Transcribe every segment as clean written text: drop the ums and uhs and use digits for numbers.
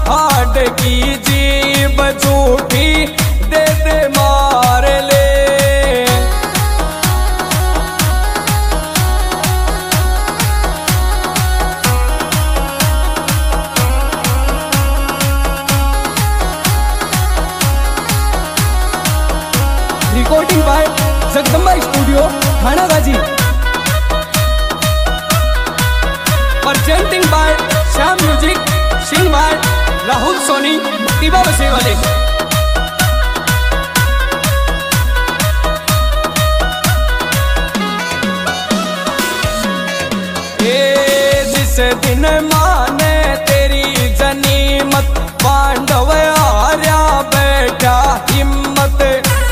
हाड की जीभ झूठी दे दे मार ले। Recording by Jagdamba studio Thanagazi. Presenting by Shyam music Singh by Rahul Soni टीबा बसे वाले। जिस दिन माने तेरी जनीमत पांडव आर्या बैठा हिम्मत।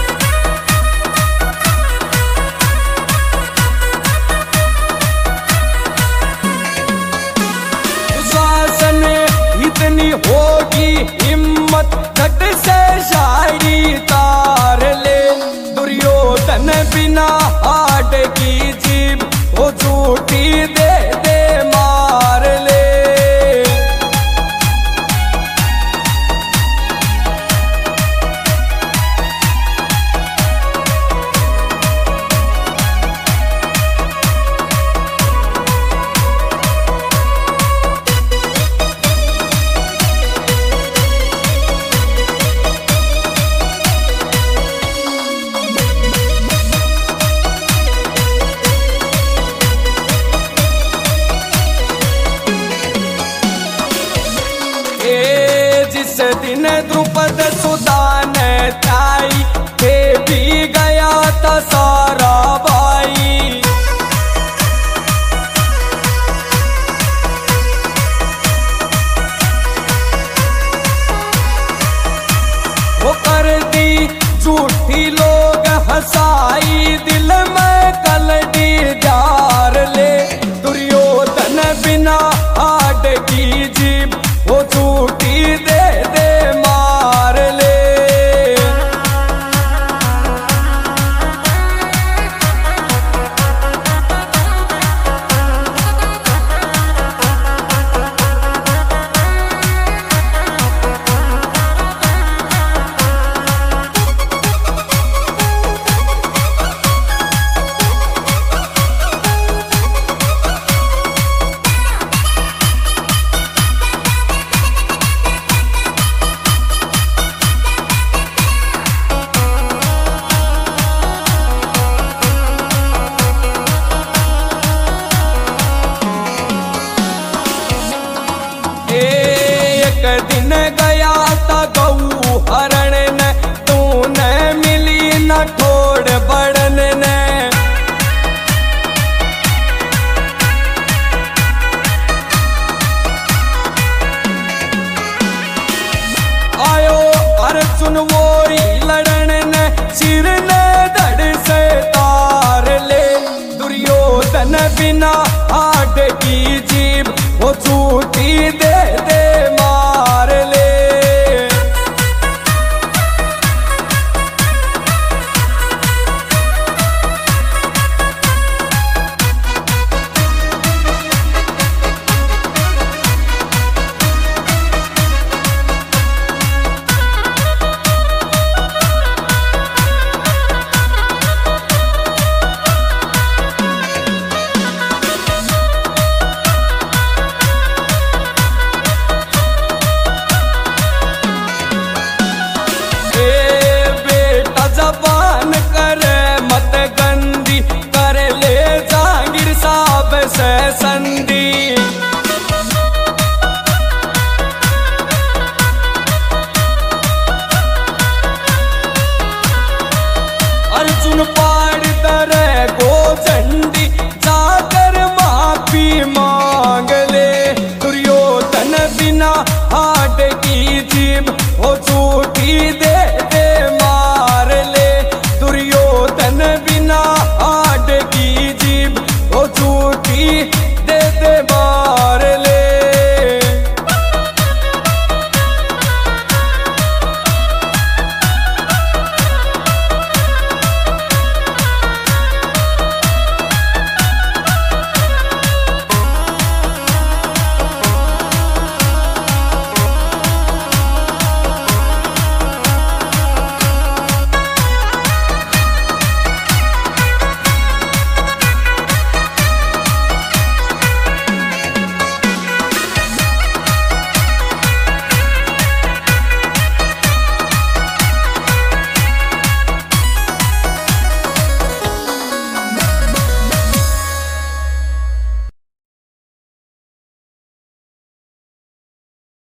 इतनी होगी हिम्मत झट से शायरी तार ले। दुर्योधन बिना हाड की जीभ वो झूठी दे दे मार ले। जिस दिन द्रुपद सुधा ने ताई के भी गया था सारा भाई। वो कर दी झूठी लोग हंसाई दिल में कलडी जार ले। दुर्योधन बिना हाड की जीभ वो झूठी दे दे मार ले। एक दिन गया था गऊ हरण ने तूने मिली न ठोड़ बड़न ने। आयो अर्जुन वो लड़न ने सिर ने धड़ से तार ले। दुर्योधन बिना हाड की जीभ वो झूठी दे दे मार ले। जबान करे मत गंदी कर ले जहांगीर साहब से संधि। अर्जुन पाड़ दरे गो झंडी जाकर माफी मांग ले। दुर्योधन बिना हाड की जीभ वो झूठी दे